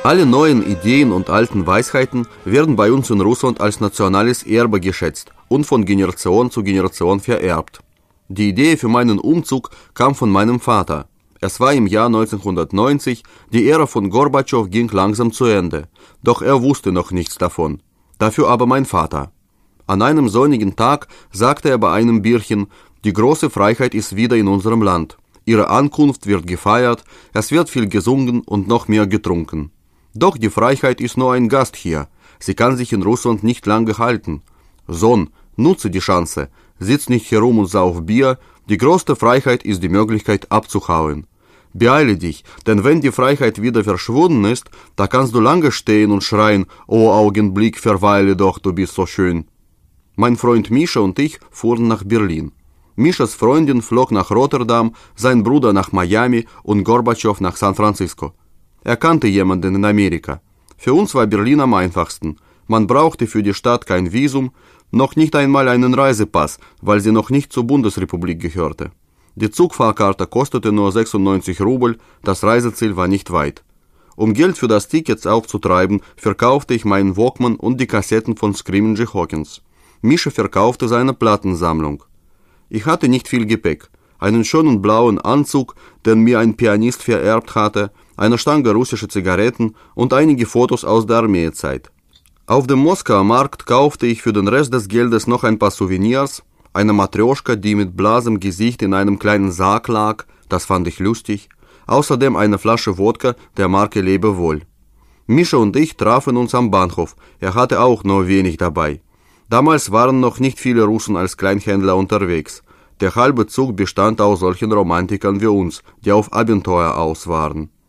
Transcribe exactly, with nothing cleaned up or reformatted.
Alle neuen Ideen und alten Weisheiten werden bei uns in Russland als nationales Erbe geschätzt und von Generation zu Generation vererbt. Die Idee für meinen Umzug kam von meinem Vater. Es war im Jahr neunzehnhundertneunzig, die Ära von Gorbatschow ging langsam zu Ende, doch er wusste noch nichts davon. Dafür aber mein Vater. An einem sonnigen Tag sagte er bei einem Bierchen, die große Freiheit ist wieder in unserem Land. Ihre Ankunft wird gefeiert, es wird viel gesungen und noch mehr getrunken. Doch die Freiheit ist nur ein Gast hier. Sie kann sich in Russland nicht lange halten. Sohn, nutze die Chance. Sitz nicht herum und sauf Bier. Die größte Freiheit ist die Möglichkeit abzuhauen. Beeile dich, denn wenn die Freiheit wieder verschwunden ist, da kannst du lange stehen und schreien, oh Augenblick, verweile doch, du bist so schön. Mein Freund Mischa und ich fuhren nach Berlin. Mischas Freundin flog nach Rotterdam, sein Bruder nach Miami und Gorbatschow nach San Francisco. Er kannte jemanden in Amerika. Für uns war Berlin am einfachsten. Man brauchte für die Stadt kein Visum, noch nicht einmal einen Reisepass, weil sie noch nicht zur Bundesrepublik gehörte. Die Zugfahrkarte kostete nur sechsundneunzig Rubel, das Reiseziel war nicht weit. Um Geld für das Ticket aufzutreiben, verkaufte ich meinen Walkman und die Kassetten von Screaming Jay Hawkins. Mischa verkaufte seine Plattensammlung. Ich hatte nicht viel Gepäck. Einen schönen blauen Anzug, den mir ein Pianist vererbt hatte, eine Stange russische Zigaretten und einige Fotos aus der Armeezeit. Auf dem Moskauer Markt kaufte ich für den Rest des Geldes noch ein paar Souvenirs, eine Matrjoschka, die mit blasem Gesicht in einem kleinen Sarg lag, das fand ich lustig, außerdem eine Flasche Wodka der Marke Lebewohl. Mischa und ich trafen uns am Bahnhof, er hatte auch nur wenig dabei. Damals waren noch nicht viele Russen als Kleinhändler unterwegs. Der halbe Zug bestand aus solchen Romantikern wie uns, die auf Abenteuer aus waren.